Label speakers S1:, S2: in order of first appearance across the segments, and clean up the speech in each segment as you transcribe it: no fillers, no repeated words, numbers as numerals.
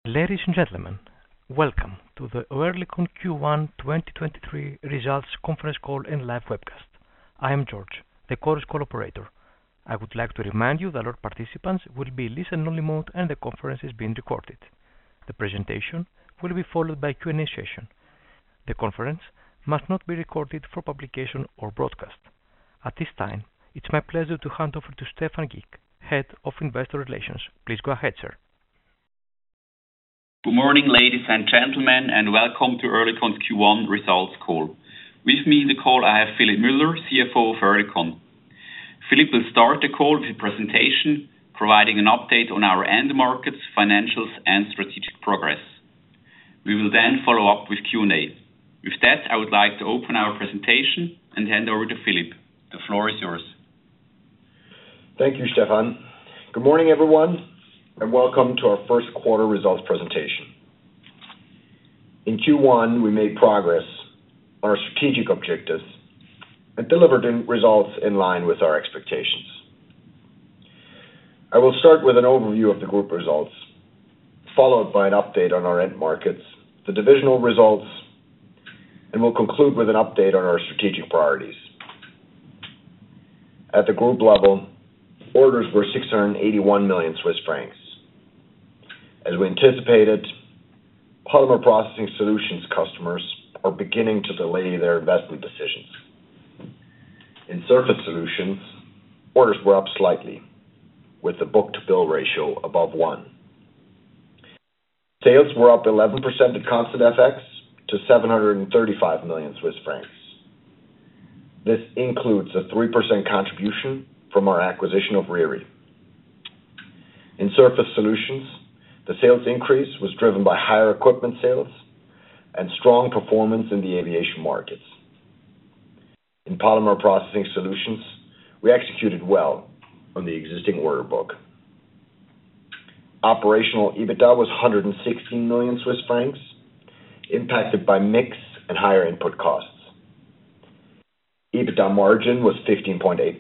S1: Ladies and gentlemen, welcome to the Oerlikon Q1 2023 Results Conference Call and Live Webcast. I am George, the Chorus Call operator. I would like to remind you that all participants will be in listen-only mode and the conference is being recorded. The presentation will be followed by Q&A session. The conference must not be recorded for publication or broadcast. At this time, it's my pleasure to hand over to Stephan Gick, Head of Investor Relations. Please go ahead, sir.
S2: Good morning, ladies and gentlemen, and welcome to Oerlikon's Q1 results call. With me in the call, I have Philipp Müller, CFO of Oerlikon. Philipp will start the call with a presentation, providing an update on our end markets, financials, and strategic progress. We will then follow up with Q&A. With that, I would like to open our presentation and hand over to Philipp. The floor is yours.
S3: Thank you, Stephan. Good morning, everyone, and welcome to our first quarter results presentation. In Q1, we made progress on our strategic objectives and delivered results in line with our expectations. I will start with an overview of the group results, followed by an update on our end markets, the divisional results, and we'll conclude with an update on our strategic priorities. At the group level, orders were 681 million Swiss francs. As we anticipated, Polymer Processing Solutions customers are beginning to delay their investment decisions. In Surface Solutions, orders were up slightly, with the book-to-bill ratio above 1. Sales were up 11% at constant FX to 735 million Swiss francs. This includes a 3% contribution from our acquisition of Riri. In Surface Solutions, the sales increase was driven by higher equipment sales and strong performance in the aviation markets. In Polymer Processing Solutions, we executed well on the existing order book. Operational EBITDA was 116 million Swiss francs, impacted by mix and higher input costs. EBITDA margin was 15.8%.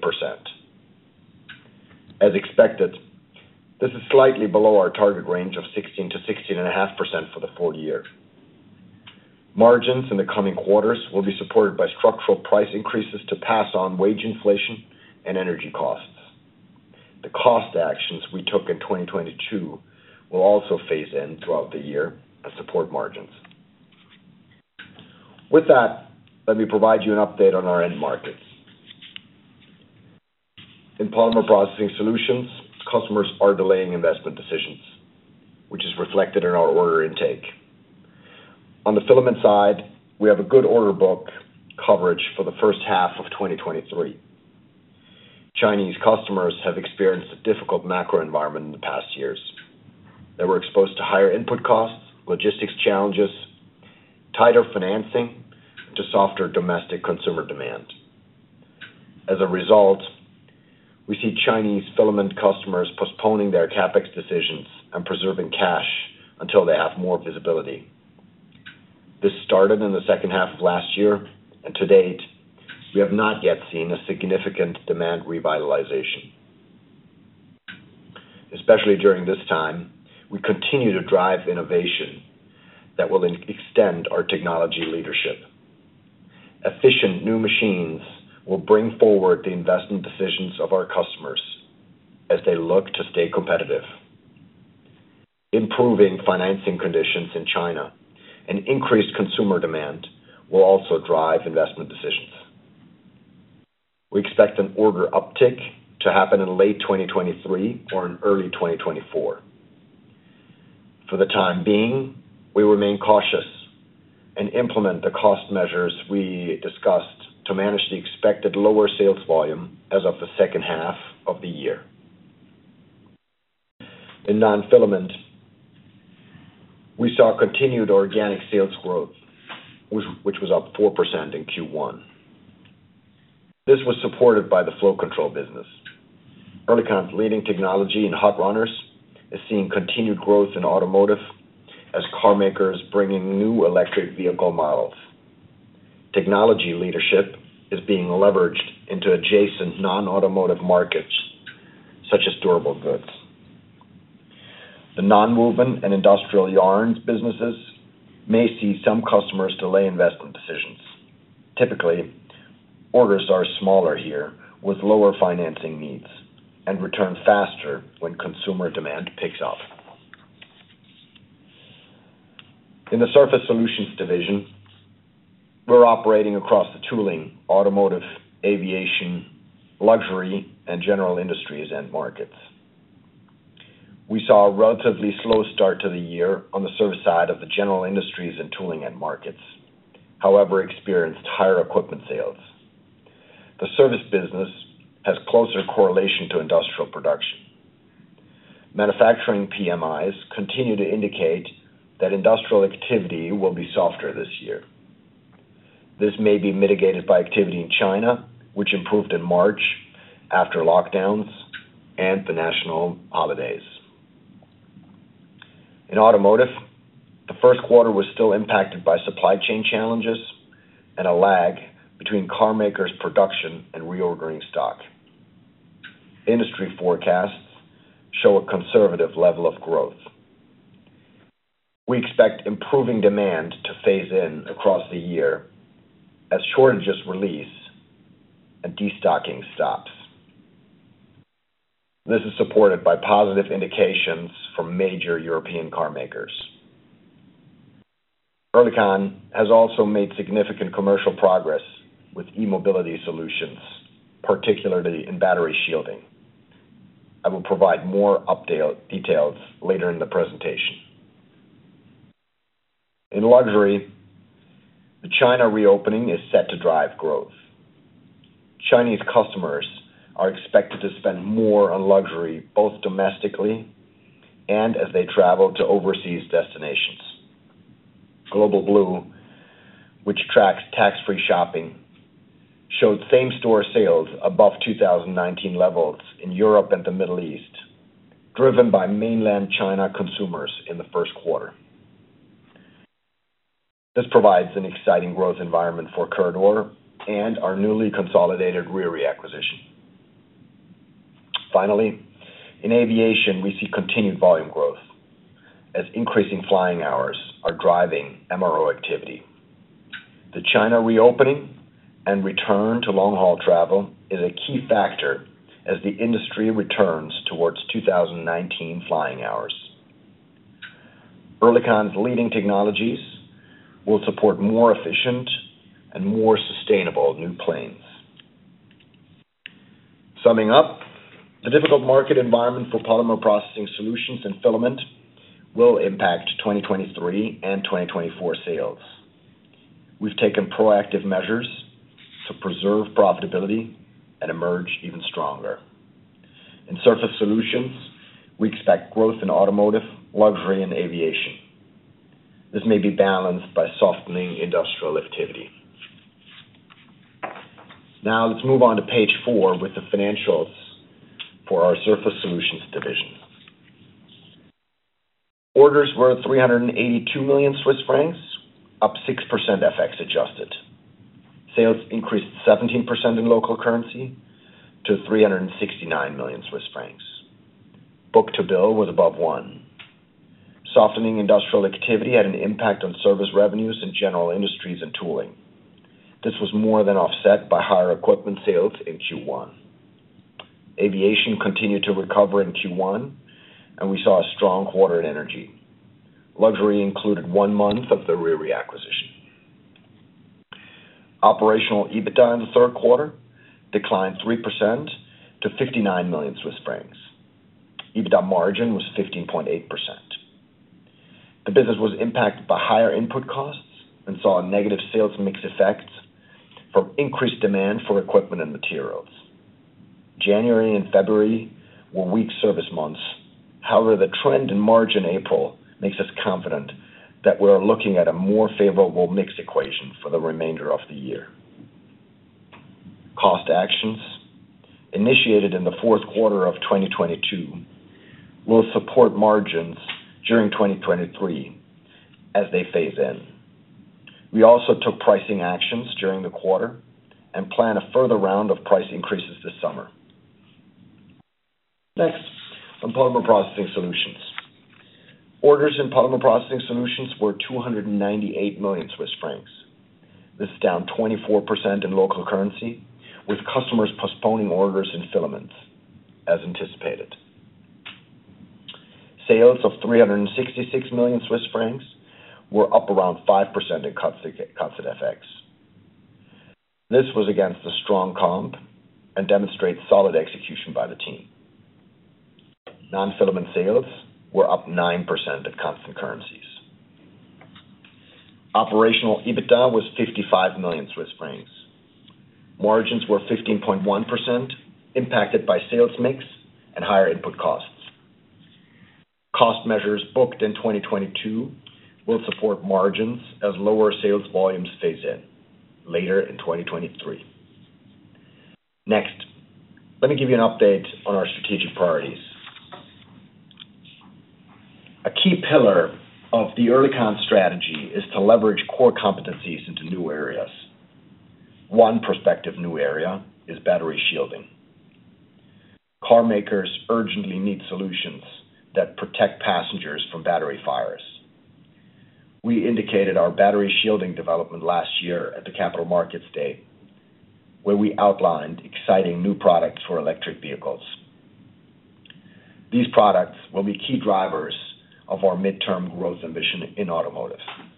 S3: As expected, this is slightly below our target range of 16 to 16.5% for the full year. Margins in the coming quarters will be supported by structural price increases to pass on wage inflation and energy costs. The cost actions we took in 2022 will also phase in throughout the year and support margins. With that, let me provide you an update on our end markets. In Polymer Processing Solutions, customers are delaying investment decisions, which is reflected in our order intake. On the filament side, we have a good order book coverage for the first half of 2023. Chinese customers have experienced a difficult macro environment in the past years. They were exposed to higher input costs, logistics challenges, tighter financing, to softer domestic consumer demand. As a result, we see Chinese filament customers postponing their CapEx decisions and preserving cash until they have more visibility. This started in the second half of last year, and to date, we have not yet seen a significant demand revitalization. Especially during this time, we continue to drive innovation that will extend our technology leadership. Efficient new machines will bring forward the investment decisions of our customers as they look to stay competitive. Improving financing conditions in China and increased consumer demand will also drive investment decisions. We expect an order uptick to happen in late 2023 or in early 2024. For the time being, we remain cautious and implement the cost measures we discussed to manage the expected lower sales volume as of the second half of the year. In non-filament, we saw continued organic sales growth, which was up 4% in Q1. This was supported by the flow control business. Oerlikon's leading technology in hot runners is seeing continued growth in automotive as car makers bringing new electric vehicle models. Technology leadership is being leveraged into adjacent non-automotive markets, such as durable goods. The nonwoven and industrial yarns businesses may see some customers delay investment decisions. Typically, orders are smaller here with lower financing needs and return faster when consumer demand picks up. In the Surface Solutions division, we're operating across the tooling, automotive, aviation, luxury, and general industries end markets. We saw a relatively slow start to the year on the service side of the general industries and tooling end markets, however, experienced higher equipment sales. The service business has closer correlation to industrial production. Manufacturing PMIs continue to indicate that industrial activity will be softer this year. This may be mitigated by activity in China, which improved in March after lockdowns and the national holidays. In automotive, the first quarter was still impacted by supply chain challenges and a lag between car makers' production and reordering stock. Industry forecasts show a conservative level of growth. We expect improving demand to phase in across the year as shortages release and destocking stops. This is supported by positive indications from major European car makers. Oerlikon has also made significant commercial progress with e-mobility solutions, particularly in battery shielding. I will provide more details later in the presentation. In luxury, the China reopening is set to drive growth. Chinese customers are expected to spend more on luxury, both domestically and as they travel to overseas destinations. Global Blue, which tracks tax-free shopping, showed same-store sales above 2019 levels in Europe and the Middle East, driven by mainland China consumers in the first quarter. This provides an exciting growth environment for Coeurdor and our newly consolidated Riri acquisition. Finally, in aviation, we see continued volume growth as increasing flying hours are driving MRO activity. The China reopening and return to long-haul travel is a key factor as the industry returns towards 2019 flying hours. Oerlikon's leading technologies will support more efficient and more sustainable new planes. Summing up, the difficult market environment for polymer processing solutions and filament will impact 2023 and 2024 sales. We've taken proactive measures to preserve profitability and emerge even stronger. In Surface Solutions, we expect growth in automotive, luxury, and aviation. This may be balanced by softening industrial activity. Now let's move on to page 4 with the financials for our Surface Solutions division. Orders were 382 million Swiss francs, up 6% FX adjusted. Sales increased 17% in local currency to 369 million Swiss francs. Book-to-bill was above 1. Softening industrial activity had an impact on service revenues in general industries and tooling. This was more than offset by higher equipment sales in Q1. Aviation continued to recover in Q1, and we saw a strong quarter in energy. Luxury included 1 month of the Riri acquisition. Operational EBITDA in the third quarter declined 3% to 59 million Swiss francs. EBITDA margin was 15.8%. The business was impacted by higher input costs and saw a negative sales mix effect from increased demand for equipment and materials. January and February were weak service months. However, the trend in March and April makes us confident that we're looking at a more favorable mix equation for the remainder of the year. Cost actions initiated in the fourth quarter of 2022 will support margins during 2023 as they phase in. We also took pricing actions during the quarter and plan a further round of price increases this summer. Next, on Polymer Processing Solutions. Orders in Polymer Processing Solutions were 298 million Swiss francs. This is down 24% in local currency, with customers postponing orders in filaments, as anticipated. Sales of 366 million Swiss francs were up around 5% in constant FX. This was against a strong comp and demonstrates solid execution by the team. Non-filament sales were up 9% at constant currencies. Operational EBITDA was 55 million Swiss francs. Margins were 15.1%, impacted by sales mix and higher input costs. Cost measures booked in 2022 will support margins as lower sales volumes phase in later in 2023. Next, let me give you an update on our strategic priorities. A key pillar of the Oerlikon strategy is to leverage core competencies into new areas. One prospective new area is battery shielding. Car makers urgently need solutions that protect passengers from battery fires. We indicated our battery shielding development last year at the Capital Markets Day, where we outlined exciting new products for electric vehicles. These products will be key drivers of our midterm growth ambition in automotive.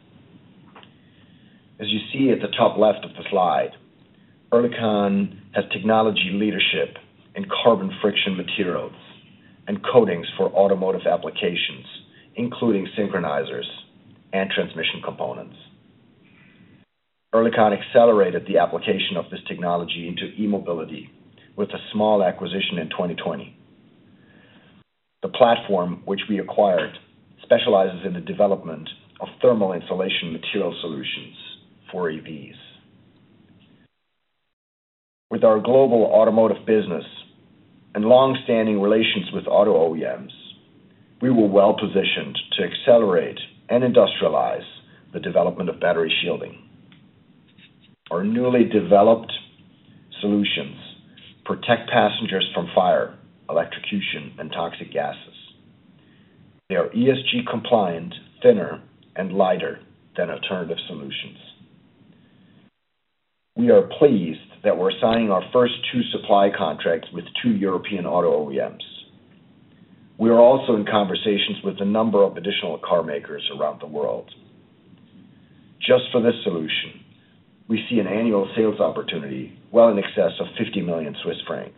S3: As you see at the top left of the slide, Oerlikon has technology leadership in carbon friction materials and coatings for automotive applications, including synchronizers and transmission components. Oerlikon accelerated the application of this technology into e-mobility with a small acquisition in 2020. The platform which we acquired specializes in the development of thermal insulation material solutions for EVs. With our global automotive business and long-standing relations with auto OEMs, we were well positioned to accelerate and industrialize the development of battery shielding. Our newly developed solutions protect passengers from fire, electrocution, and toxic gases. They are ESG compliant, thinner, and lighter than alternative solutions. We are pleased that we're signing our first 2 supply contracts with 2 European auto OEMs. We are also in conversations with a number of additional car makers around the world. Just for this solution, we see an annual sales opportunity well in excess of 50 million Swiss francs.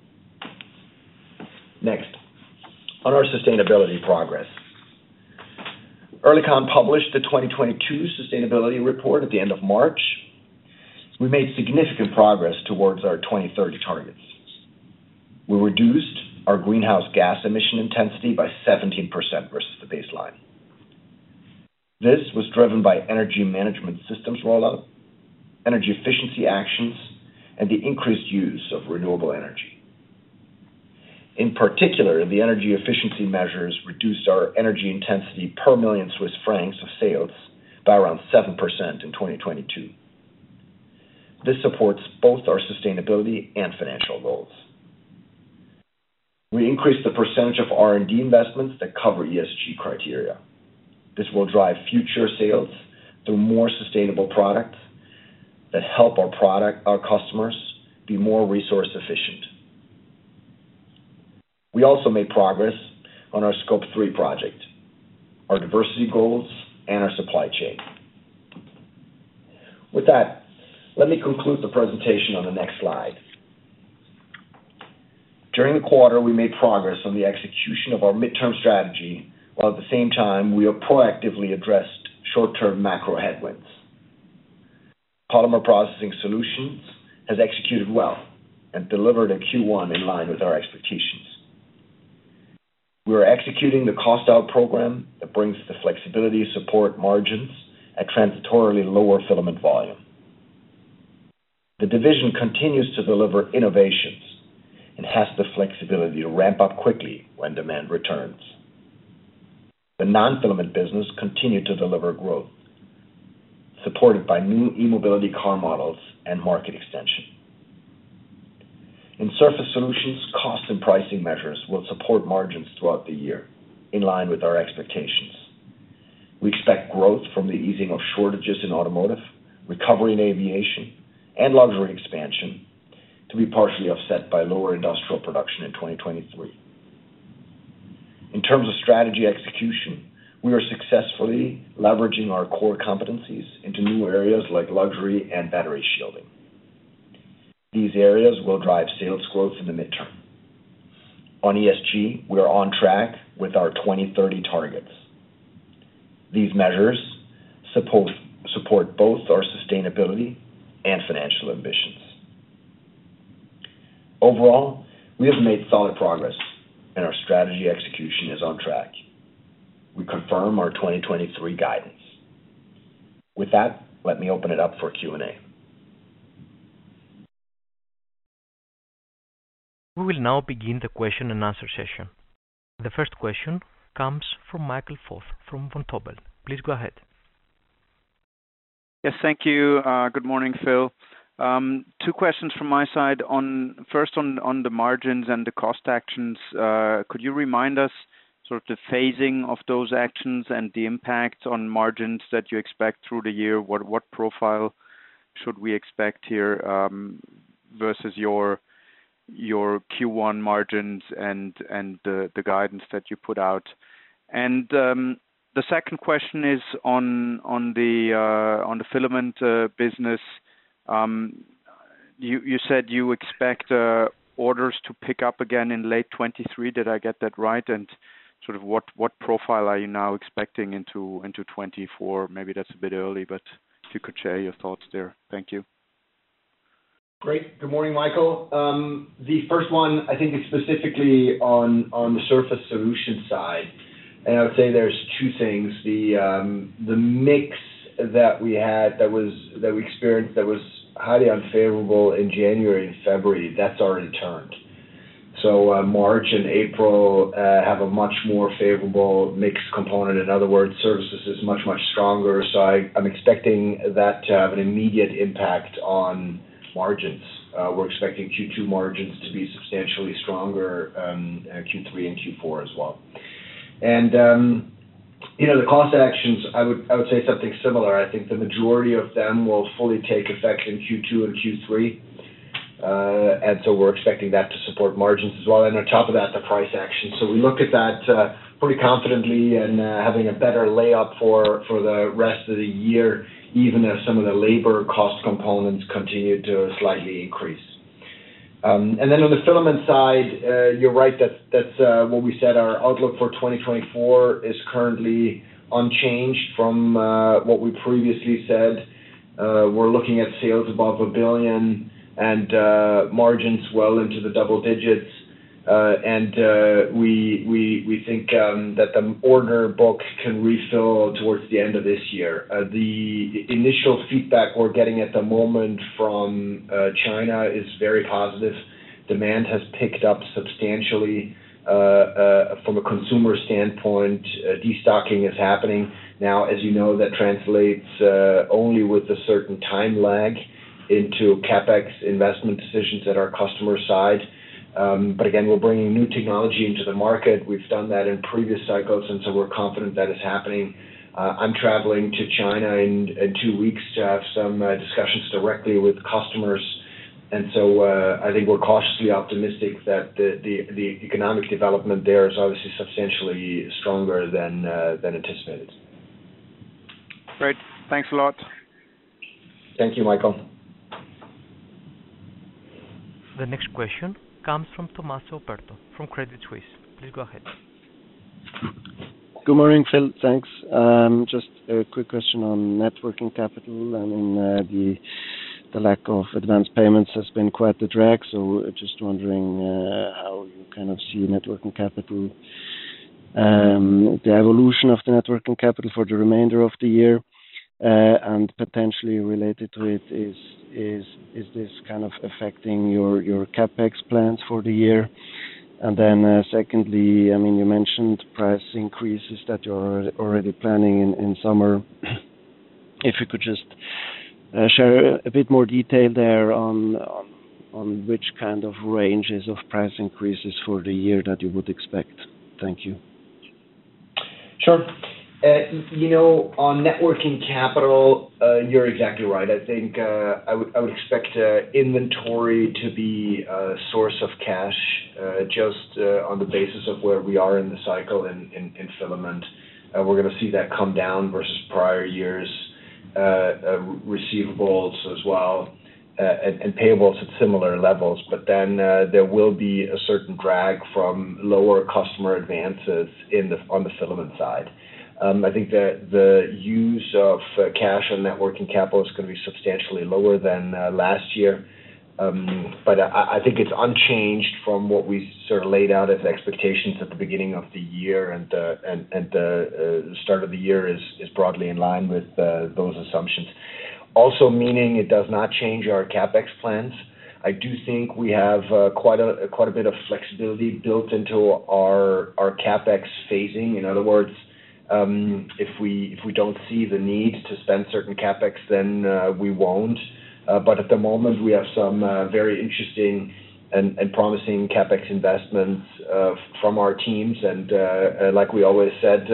S3: Next, on our sustainability progress. Oerlikon published the 2022 sustainability report at the end of March. We made significant progress towards our 2030 targets. We reduced our greenhouse gas emission intensity by 17% versus the baseline. This was driven by energy management systems rollout, energy efficiency actions, and the increased use of renewable energy. In particular, the energy efficiency measures reduced our energy intensity per million Swiss francs of sales by around 7% in 2022. This supports both our sustainability and financial goals. We increased the percentage of R&D investments that cover ESG criteria. This will drive future sales through more sustainable products that help our customers be more resource efficient. We also made progress on our Scope 3 project, our diversity goals, and our supply chain. With that, let me conclude the presentation on the next slide. During the quarter, we made progress on the execution of our midterm strategy, while at the same time, we have proactively addressed short-term macro headwinds. Polymer Processing Solutions has executed well and delivered a Q1 in line with our expectations. We are executing the cost out program that brings the flexibility to support margins at transitorily lower filament volume. The division continues to deliver innovations and has the flexibility to ramp up quickly when demand returns. The non-filament business continued to deliver growth, supported by new e-mobility car models and market extension. In Surface Solutions, cost and pricing measures will support margins throughout the year, in line with our expectations. We expect growth from the easing of shortages in automotive, recovery in aviation, and luxury expansion to be partially offset by lower industrial production in 2023. In terms of strategy execution, we are successfully leveraging our core competencies into new areas like luxury and battery shielding. These areas will drive sales growth in the midterm. On ESG, we are on track with our 2030 targets. These measures support both our sustainability and financial ambitions. Overall, we have made solid progress, and our strategy execution is on track. We confirm our 2023 guidance. With that, let me open it up for Q&A.
S1: We will now begin the question and answer session. The first question comes from Michael Foeth from Vontobel. Please go ahead.
S4: Yes, thank you. Good morning, Phil. Two questions from my side. First on the margins and the cost actions. Could you remind us sort of the phasing of those actions and the impact on margins that you expect through the year? What profile should we expect here versus your Q1 margins and the guidance that you put out? And the second question is on the filament business. You said you expect orders to pick up again in late 2023. Did I get that right? And sort of what profile are you now expecting into 2024? Maybe that's a bit early, but if you could share your thoughts there. Thank you.
S3: Great. Good morning, Michael. The first one, I think, is specifically on the Surface Solutions side. And I would say there's two things. The mix that we had that we experienced that was highly unfavorable in January and February, that's already turned. So March and April have a much more favorable mix component. In other words, services is much stronger. So I'm expecting that to have an immediate impact on margins. We're expecting Q2 margins to be substantially stronger, Q3 and Q4 as well. And the cost actions, I would say something similar. I think the majority of them will fully take effect in Q2 and Q3. And so we're expecting that to support margins as well. And on top of that, the price action. So we look at that pretty confidently and having a better layup for the rest of the year, even if some of the labor cost components continue to slightly increase. And then on the filament side, you're right, that's what we said. Our outlook for 2024 is currently unchanged from what we previously said. We're looking at sales above 1 billion and margins well into the double digits. We think that the order book can refill towards the end of this year. The initial feedback we're getting at the moment from China is very positive. Demand has picked up substantially from a consumer standpoint. Destocking is happening. Now, as you know, that translates only with a certain time lag into CapEx investment decisions at our customer side. But again, we're bringing new technology into the market. We've done that in previous cycles, and so we're confident that is happening. I'm traveling to China in 2 weeks to have some discussions directly with customers. And so I think we're cautiously optimistic that the economic development there is obviously substantially stronger than anticipated.
S4: Great. Thanks a lot.
S3: Thank you, Michael.
S1: The next question comes from Tommaso Operto from Credit Suisse. Please go ahead.
S5: Good morning, Phil. Thanks. Just a quick question on net working capital. I mean, the lack of advance payments has been quite the drag. So just wondering how you kind of see net working capital, the evolution of the net working capital for the remainder of the year, and potentially related to it is this kind of affecting your CapEx plans for the year? And then secondly, I mean, you mentioned price increases that you're already planning in summer. If you could just share a bit more detail there on which kind of ranges of price increases for the year that you would expect. Thank you.
S3: Sure. On net working capital, you're exactly right. I think I would expect inventory to be a source of cash, just on the basis of where we are in the cycle in filament. We're going to see that come down versus prior years, receivables as well, and payables at similar levels. But then there will be a certain drag from lower customer advances on the filament side. I think that the use of cash and net working capital is going to be substantially lower than last year. But I think it's unchanged from what we sort of laid out as expectations at the beginning of the year, and the start of the year is broadly in line with those assumptions. Also meaning it does not change our CapEx plans. I do think we have quite a bit of flexibility built into our CapEx phasing. In other words, if we don't see the need to spend certain CapEx, then we won't. But at the moment, we have some very interesting and promising CapEx investments from our teams. And like we always said,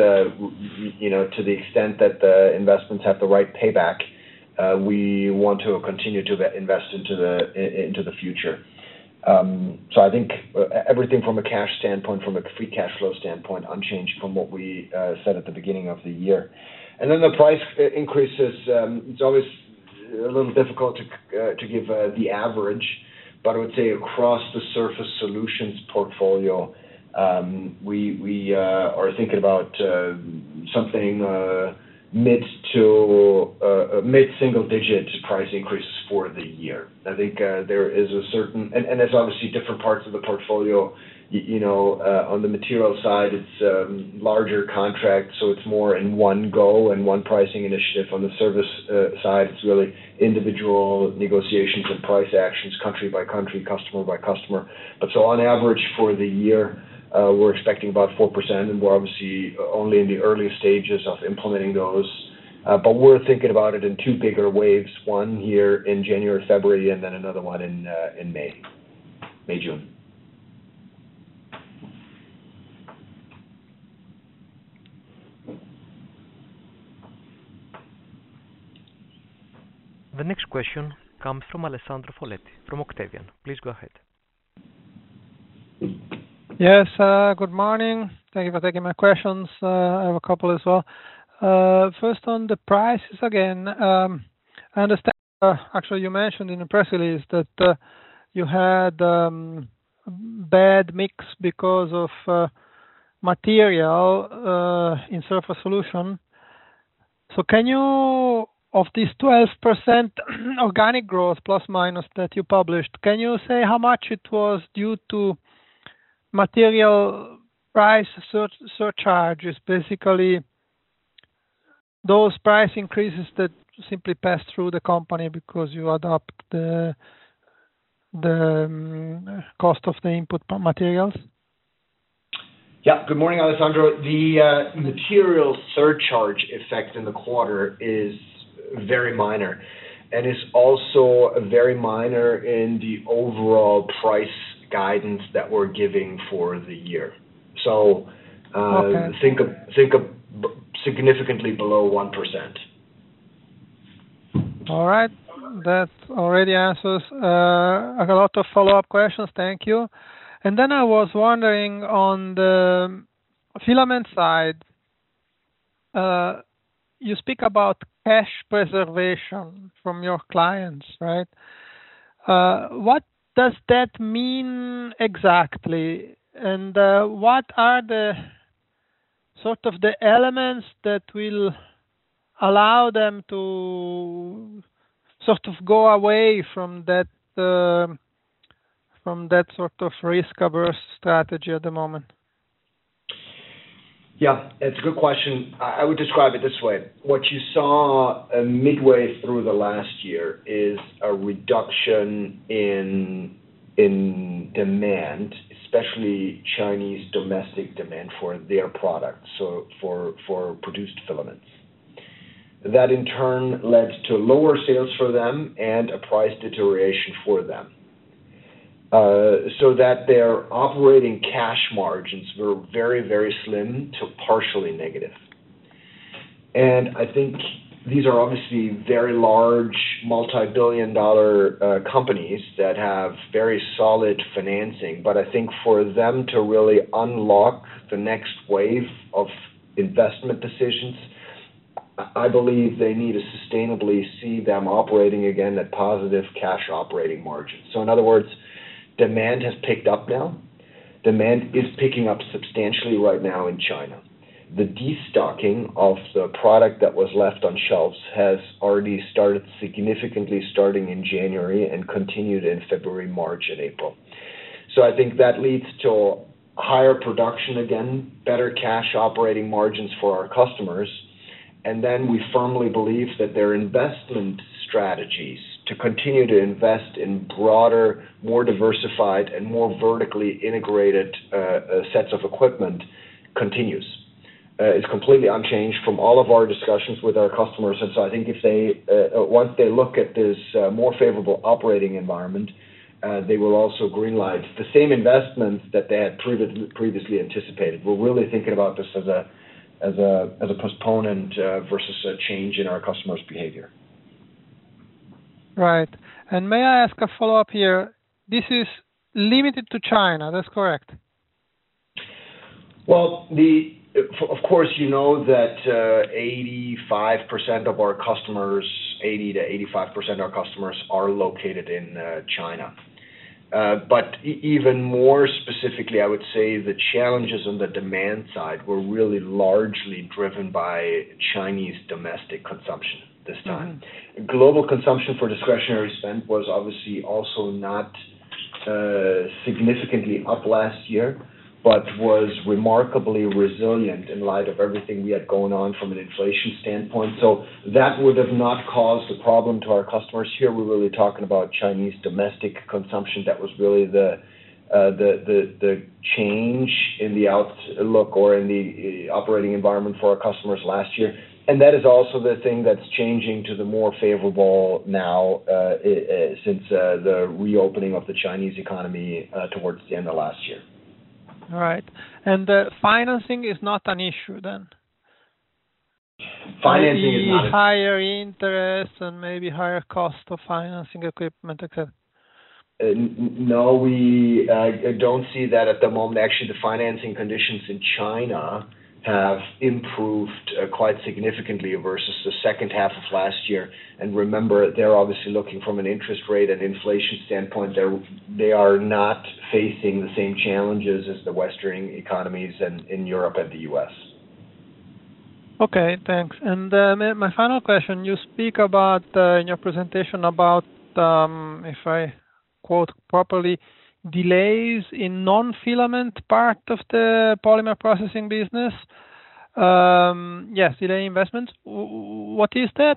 S3: to the extent that the investments have the right payback, we want to continue to invest into the future. So I think everything from a cash standpoint, from a free cash flow standpoint, unchanged from what we said at the beginning of the year. And then the price increases, it's always a little difficult to give the average, but I would say across the Surface Solutions portfolio, we are thinking about something mid single digit price increases for the year. I think there is a certain, and there's obviously different parts of the portfolio. On the material side, it's larger contracts, so it's more in one go and one pricing initiative. On the service side, it's really individual negotiations and price actions, country by country, customer by customer. But so on average for the year, we're expecting about 4%, and we're obviously only in the early stages of implementing those. But we're thinking about it in two bigger waves, one here in January, February, and then another one in May, June.
S1: The next question comes from Alessandro Foletti from Octavian. Please go ahead.
S6: Yes, good morning. Thank you for taking my questions. I have a couple as well. First, on the prices again, I understand, actually you mentioned in the press release that you had bad mix because of material in Surface Solution. So can you, of this 12% organic growth plus minus that you published, can you say how much it was due to material price surcharges, basically those price increases that simply pass through the company because you adopt the cost of the input materials?
S3: Yeah. Good morning, Alessandro. The material surcharge effect in the quarter is very minor, and is also very minor in the overall price guidance that we're giving for the year. So think of significantly below 1%.
S6: All right, that already answers a lot of follow-up questions. Thank you. And then I was wondering on the filament side, you speak about cash preservation from your clients, right? What does that mean exactly? And what are the sort of the elements that will allow them to sort of go away from that sort of risk-averse strategy at the moment?
S3: Yeah, it's a good question. I would describe it this way. What you saw midway through the last year is a reduction in demand, especially Chinese domestic demand for their products, so for produced filaments. That in turn led to lower sales for them and a price deterioration for them. so that their operating cash margins were very, very slim to partially negative. And I think these are obviously very large, multi-billion-dollar companies that have very solid financing. But I think for them to really unlock the next wave of investment decisions, I believe they need to sustainably see them operating again at positive cash operating margins. So in other words, demand has picked up now. Demand is picking up substantially right now in China. The destocking of the product that was left on shelves has already started significantly starting in January and continued in February, March, and April. So I think that leads to higher production again, better cash operating margins for our customers. And then we firmly believe that their investment strategies to continue to invest in broader, more diversified, and more vertically integrated sets of equipment continues. It's completely unchanged from all of our discussions with our customers. And so I think if they, once they look at this more favorable operating environment, they will also greenlight the same investments that they had previously anticipated. We're really thinking about this as a postponement versus a change in our customers' behavior.
S6: Right. And may I ask a follow-up here? This is limited to China, that's correct?
S3: Well, of course, you know that 85% of our customers, 80 to 85% of our customers are located in China. But even more specifically, I would say the challenges on the demand side were really largely driven by Chinese domestic consumption this time. Mm-hmm. Global consumption for discretionary spend was obviously also not significantly up last year, but was remarkably resilient in light of everything we had going on from an inflation standpoint. So that would have not caused a problem to our customers. Here we're really talking about Chinese domestic consumption. That was really the change in the outlook or in the operating environment for our customers last year. And that is also the thing that's changing to the more favorable now since the reopening of the Chinese economy towards the end of last year.
S6: All right. And financing is not an issue then?
S3: Financing is not.
S6: Higher interest and maybe higher cost of financing equipment, etc.
S3: No, we don't see that at the moment. Actually, the financing conditions in China have improved quite significantly versus the second half of last year. And remember, they're obviously looking from an interest rate and inflation standpoint. They are not facing the same challenges as the Western economies and in Europe and the U.S.
S6: Okay, thanks. And my final question, you speak about in your presentation about, if I quote properly, delays in non-filament part of the polymer processing business. Yes, delay investments. What is that?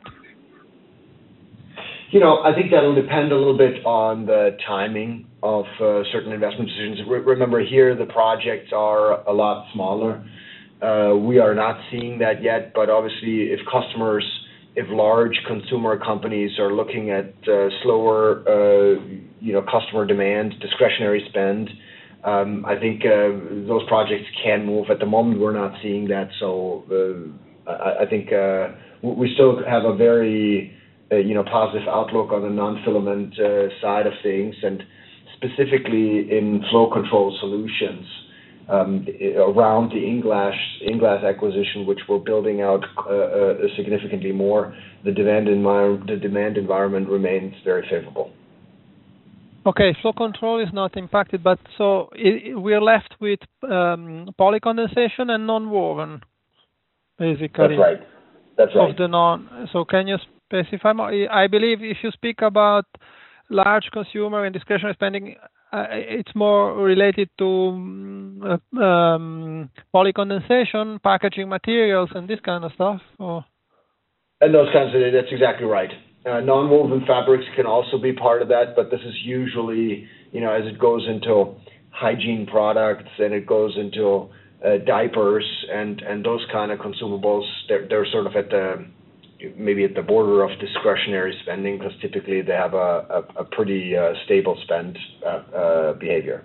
S3: I think that'll depend a little bit on the timing of certain investment decisions. Remember, here the projects are a lot smaller. We are not seeing that yet, but obviously if large consumer companies are looking at slower, customer demand, discretionary spend, I think those projects can move. At the moment, we're not seeing that. So I think we still have a very, positive outlook on the non-filament side of things, and specifically in flow control solutions. Around the INglass acquisition, which we're building out significantly more, the demand environment remains very favorable.
S6: Okay, flow control is not impacted, but so we're left with polycondensation and non-woven, basically.
S3: That's right.
S6: So can you specify more? I believe if you speak about large consumer and discretionary spending, it's more related to polycondensation, packaging materials, and this kind of stuff. Or?
S3: And those kinds of things. That's exactly right. Non-woven fabrics can also be part of that, but this is usually, as it goes into hygiene products and it goes into diapers and those kind of consumables, they're sort of at the maybe at the border of discretionary spending, because typically they have a pretty stable spend behavior.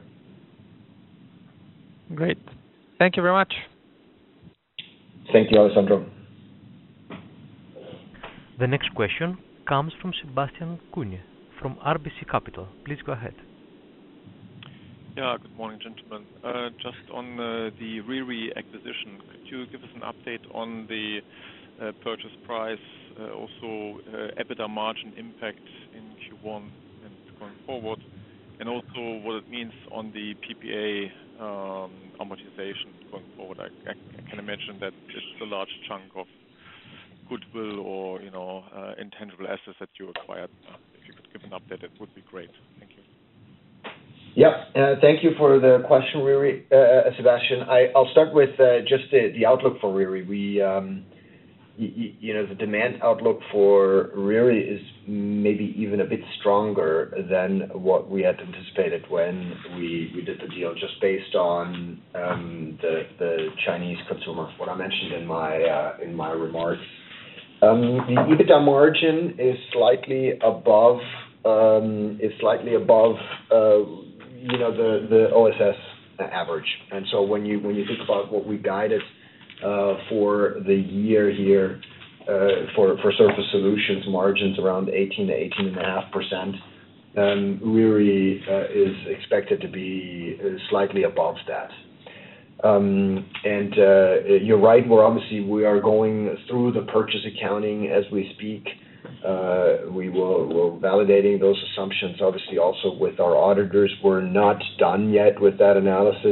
S6: Great. Thank you very much.
S3: Thank you, Alessandro.
S1: The next question comes from Sebastian Kuenne from RBC Capital. Please go ahead.
S7: Yeah, good morning, gentlemen. Just on the Riri acquisition, could you give us an update on the purchase price, also EBITDA margin impact in Q1 and going forward, and also what it means on the PPA amortization going forward? I can imagine that it's a large chunk of goodwill or intangible assets that you acquired. If you could give an update, it would be great. Thank you.
S3: Yeah, thank you for the question, Riri, Sebastian. I'll start with just the outlook for Riri. The demand outlook for Riri is maybe even a bit stronger than what we had anticipated when we did the deal, just based on the Chinese consumer. What I mentioned in my remarks. The EBITDA margin is slightly above the OSS average. And so when you think about what we guided for the year here for Surface Solutions, margins around 18 to 18.5%, Riri is expected to be slightly above that. And you're right. We are going through the purchase accounting as we speak. We're validating those assumptions, obviously, also with our auditors. We're not done yet with that analysis.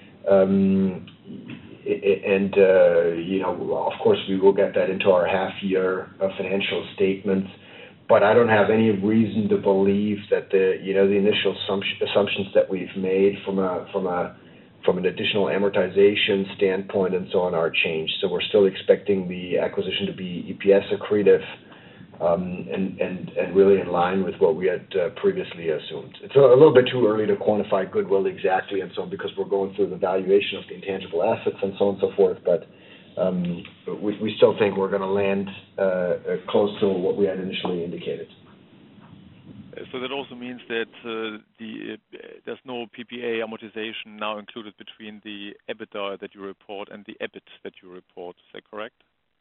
S3: Of course, we will get that into our half-year financial statements. But I don't have any reason to believe that the initial assumptions that we've made from an additional amortization standpoint and so on are changed. So we're still expecting the acquisition to be EPS accretive and really in line with what we had previously assumed. It's a little bit too early to quantify goodwill exactly and so on, because we're going through the valuation of the intangible assets and so on and so forth. But we still think we're going to land close to what we had initially indicated.
S7: So that also means that there's no PPA amortization now included between the EBITDA that you report and the EBIT that you report. Is that correct?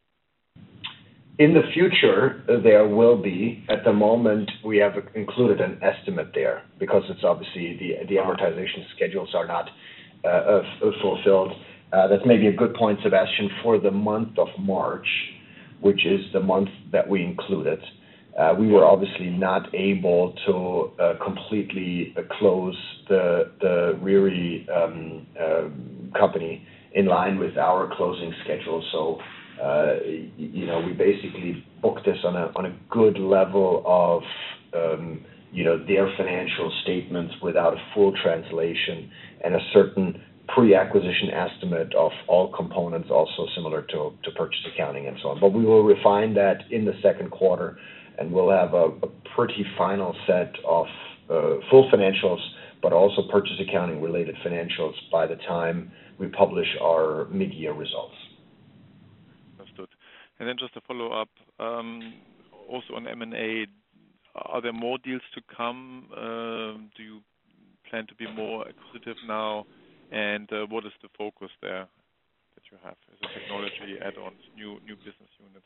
S3: In the future, there will be. At the moment, we have included an estimate there because it's obviously the amortization schedules are not fulfilled. That's maybe a good point, Sebastian. For the month of March, which is the month that we included, we were obviously not able to completely close the Riri company in line with our closing schedule. So, we basically booked this on a good level of, their financial statements without a full translation and a certain pre-acquisition estimate of all components, also similar to purchase accounting and so on. But we will refine that in the second quarter, and we'll have a pretty final set of full financials, but also purchase accounting related financials by the time we publish our mid-year results.
S7: Understood. And then just to follow up, also on M&A, are there more deals to come? Do you plan to be more acquisitive now? And what is the focus there that you have as a technology add-ons, new business units?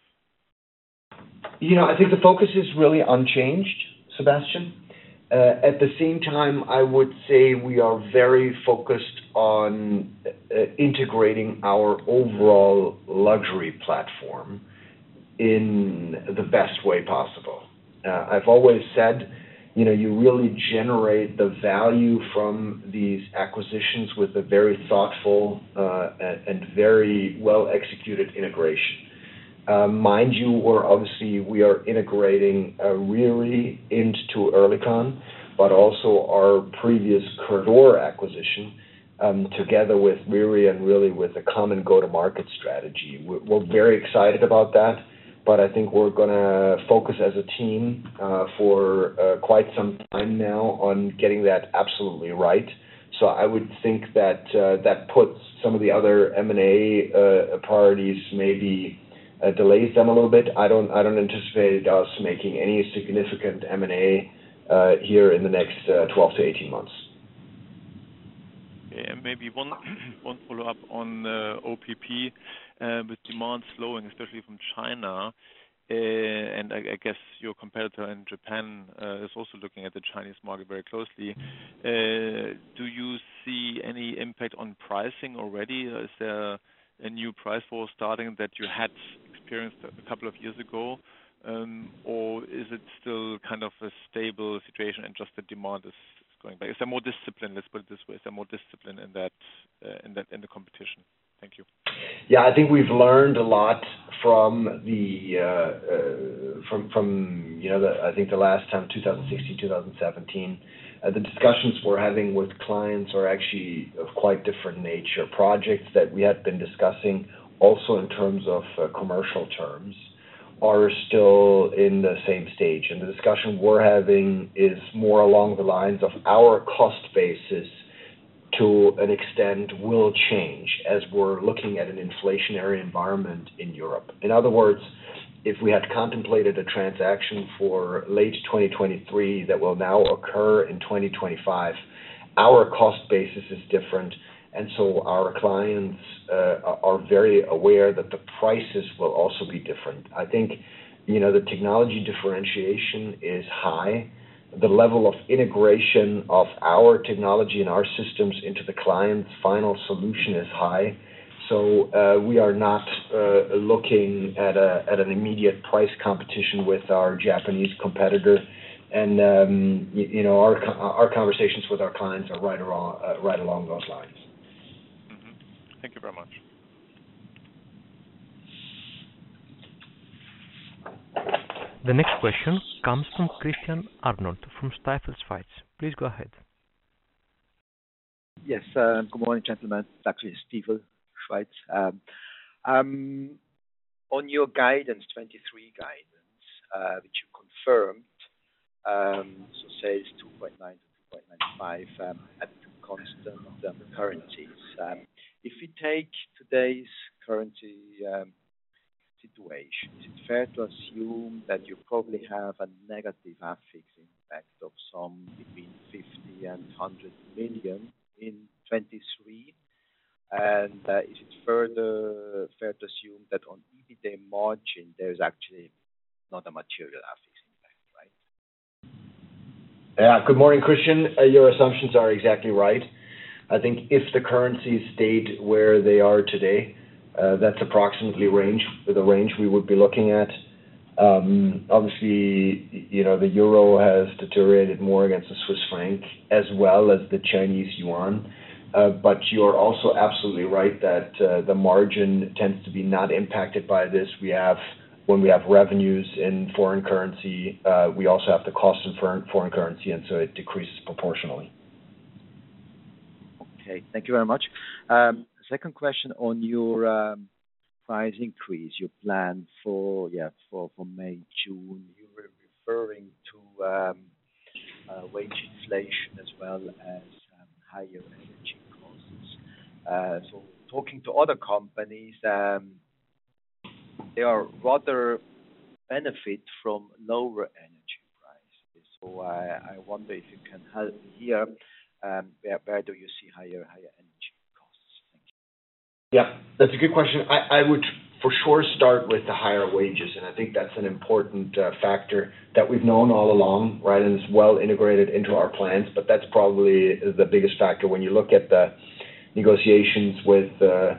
S3: I think the focus is really unchanged, Sebastian. At the same time, I would say we are very focused on integrating our overall luxury platform in the best way possible. I've always said, you really generate the value from these acquisitions with a very thoughtful and very well-executed integration. Mind you, we are integrating Riri into Oerlikon, but also our previous Coeurdor acquisition together with Riri and really with a common go-to-market strategy. We're very excited about that, but I think we're going to focus as a team for quite some time now on getting that absolutely right. So I would think that that puts some of the other M&A priorities maybe delays them a little bit. I don't anticipate us making any significant M&A here in the next 12 to 18 months.
S7: And maybe one follow-up on OPP with demand slowing, especially from China. And I guess your competitor in Japan is also looking at the Chinese market very closely. Do you see any impact on pricing already? Is there a new price war starting that you had experienced a couple of years ago? Or is it still kind of a stable situation and just the demand is going back? Is there more discipline? Let's put it this way. Is there more discipline in the competition? Thank you.
S3: Yeah, I think we've learned a lot from the I think the last time 2016, 2017. The discussions we're having with clients are actually of quite different nature. Projects that we had been discussing, also in terms of commercial terms, are still in the same stage. And the discussion we're having is more along the lines of our cost basis to an extent will change as we're looking at an inflationary environment in Europe. In other words, if we had contemplated a transaction for late 2023 that will now occur in 2025, our cost basis is different, and so our clients are very aware that the prices will also be different. I think, the technology differentiation is high. The level of integration of our technology and our systems into the client's final solution is high. So we are not looking at an immediate price competition with our Japanese competitor. And our conversations with our clients are right along those lines.
S7: Mm-hmm. Thank you very much.
S1: The next question comes from Christian Arnold from Stifel Schweiz. Please go ahead.
S8: Yes, good morning, gentlemen. It's actually Stifel Schweiz. On your guidance, 23 guidance, which you confirmed, so sales 2.9 to 2.95 at constant currencies. If we take today's currency situation, is it fair to assume that you probably have a negative FX impact of some between 50 and 100 million in 23? And is it further fair to assume that on EBITDA margin, there's actually not a material FX impact, right?
S3: Yeah, good morning, Christian. Your assumptions are exactly right. I think if the currencies stayed where they are today, that's approximately the range we would be looking at. Obviously, the euro has deteriorated more against the Swiss franc as well as the Chinese yuan. But you're also absolutely right that the margin tends to be not impacted by this. When we have revenues in foreign currency, we also have the cost in foreign currency, and so it decreases proportionally.
S8: Okay, thank you very much. Second question on your price increase, your plan for May, June. You were referring to wage inflation as well as higher energy costs. So talking to other companies, they are rather benefit from lower energy prices. So I wonder if you can help me here. Where do you see higher energy costs? Thank you.
S3: Yeah, that's a good question. I would for sure start with the higher wages, and I think that's an important factor that we've known all along, right? And it's well integrated into our plans, but that's probably the biggest factor when you look at the negotiations with the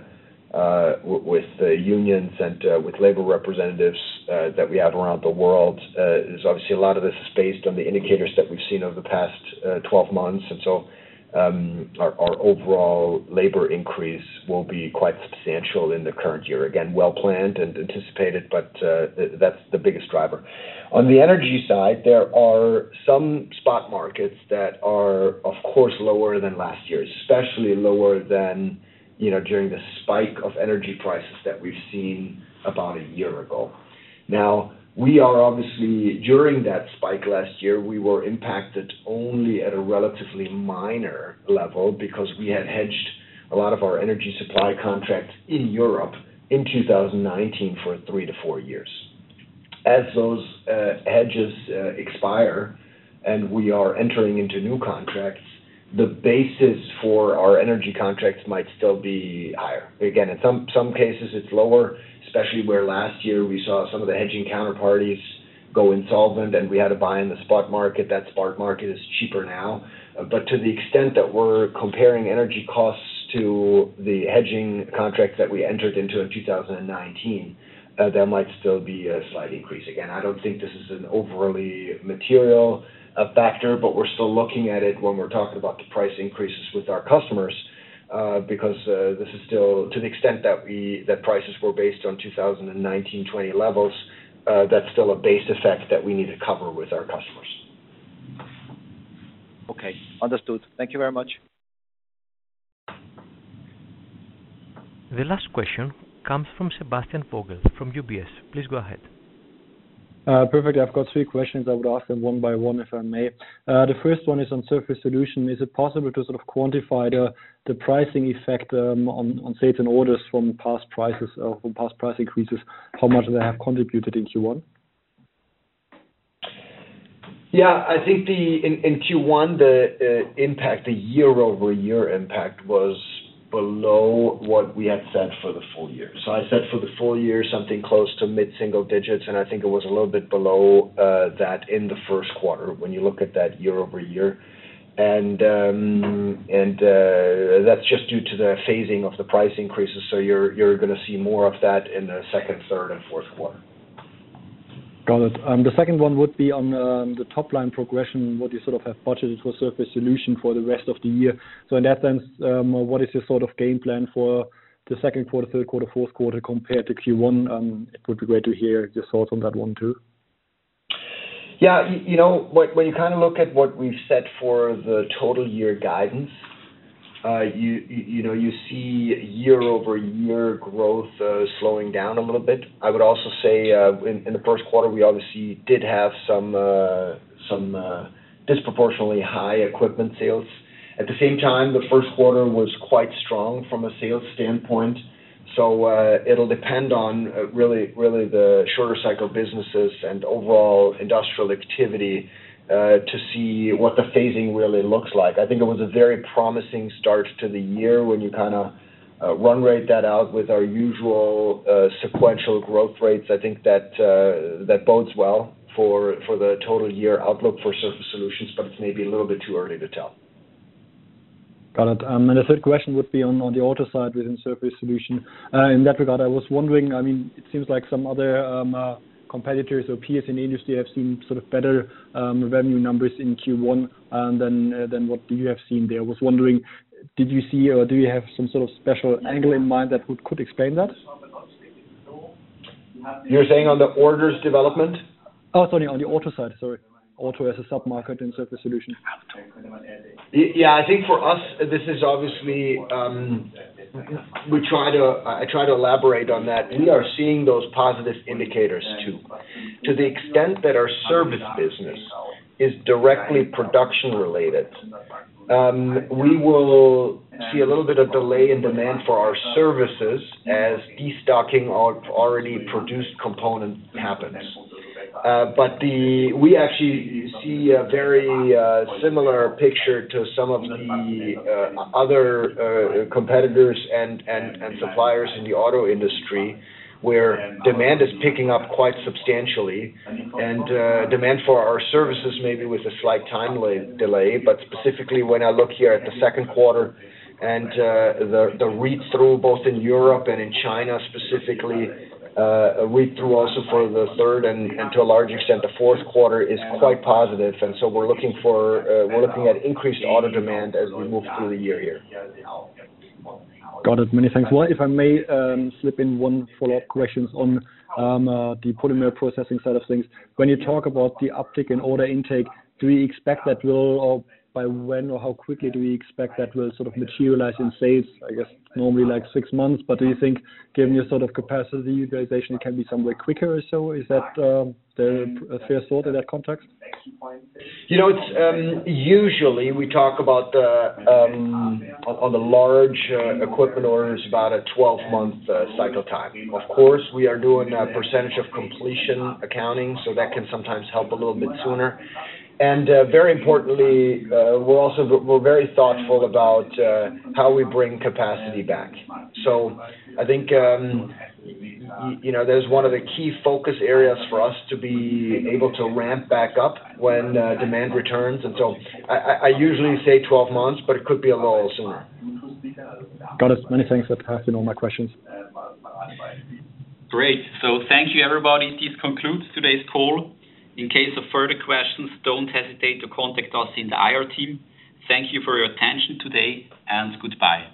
S3: unions and with labor representatives that we have around the world. There's obviously a lot of this is based on the indicators that we've seen over the past 12 months, and so our overall labor increase will be quite substantial in the current year. Again, well planned and anticipated, but that's the biggest driver. On the energy side, there are some spot markets that are, of course, lower than last year, especially lower than during the spike of energy prices that we've seen about a year ago. Now, we are obviously, during that spike last year, we were impacted only at a relatively minor level because we had hedged a lot of our energy supply contracts in Europe in 2019 for 3 to 4 years. As those hedges expire and we are entering into new contracts, the basis for our energy contracts might still be higher. Again, in some cases it's lower, especially where last year we saw some of the hedging counterparties go insolvent and we had to buy in the spot market. That spot market is cheaper now. But to the extent that we're comparing energy costs to the hedging contracts that we entered into in 2019, there might still be a slight increase. Again, I don't think this is an overly material factor, but we're still looking at it when we're talking about the price increases with our customers, because this is still, to the extent that prices were based on 2019-20 levels, that's still a base effect that we need to cover with our customers.
S8: Okay, understood. Thank you very much.
S1: The last question comes from Sebastian Vogel from UBS. Please go ahead.
S9: Perfect. I've got 3 questions. I would ask them one by one, if I may. The first one is on Surface Solutions. Is it possible to sort of quantify the pricing effect on sales and orders from past prices, from past price increases, how much they have contributed in Q1?
S3: Yeah, I think in Q1 the impact, the year-over-year impact was below what we had said for the full year. So I said for the full year something close to mid-single digits, and I think it was a little bit below that in the first quarter when you look at that year-over-year, and that's just due to the phasing of the price increases. So you're going to see more of that in the second, third, and fourth quarter.
S9: Got it. The second one would be on the top line progression, what you sort of have budgeted for Surface Solutions for the rest of the year. So in that sense, what is your sort of game plan for the second quarter, third quarter, fourth quarter compared to Q1? It would be great to hear your thoughts on that one too.
S3: Yeah, you know, when you kind of look at what we've set for the total year guidance, you see year-over-year growth slowing down a little bit. I would also say in the first quarter we obviously did have some disproportionately high equipment sales. At the same time, the first quarter was quite strong from a sales standpoint. So it'll depend on really the shorter cycle businesses and overall industrial activity to see what the phasing really looks like. I think it was a very promising start to the year when you kind of run rate that out with our usual sequential growth rates. I think that bodes well for the total year outlook for Surface Solutions, but it's maybe a little bit too early to tell.
S9: Got it. And the third question would be on the auto side within Surface Solutions. In that regard, I was wondering, I mean, it seems like some other competitors or peers in the industry have seen sort of better revenue numbers in Q1 than what you have seen there. I was wondering, did you see or do you have some sort of special angle in mind that could explain that?
S3: You're saying on the orders development?
S9: Oh, sorry, on the auto side, sorry. Auto as a sub-market in Surface Solutions.
S3: Yeah, I think for us, this is obviously, I try to elaborate on that. We are seeing those positive indicators too. To the extent that our service business is directly production related, we will see a little bit of delay in demand for our services as destocking of already produced components happens. But we actually see a very similar picture to some of the other competitors and suppliers in the auto industry, where demand is picking up quite substantially, and demand for our services maybe with a slight time delay. But specifically when I look here at the second quarter and the read-through both in Europe and in China specifically, a read-through also for the third and to a large extent the fourth quarter is quite positive, and so we're looking at increased auto demand as we move through the year here.
S9: Got it. Many thanks. Well, if I may slip in one follow-up questions on the polymer processing side of things. When you talk about the uptick in order intake, do we expect that will by when or how quickly do we expect that will sort of materialize in sales? I guess normally like 6 months, but do you think, given your sort of capacity utilization, it can be somewhere quicker or so? Is that a fair thought in that context?
S3: It's usually we talk about on the large equipment orders about a 12-month cycle time. Of course, we are doing a percentage of completion accounting, so that can sometimes help a little bit sooner. And very importantly, we're very thoughtful about how we bring capacity back. So I think there's one of the key focus areas for us to be able to ramp back up when demand returns. And so I usually say 12 months, but it could be a little sooner.
S9: Got it. Many thanks. That have been all my questions.
S2: Great. So thank you, everybody. This concludes today's call. In case of further questions, don't hesitate to contact us in the IR team. Thank you for your attention today, and goodbye.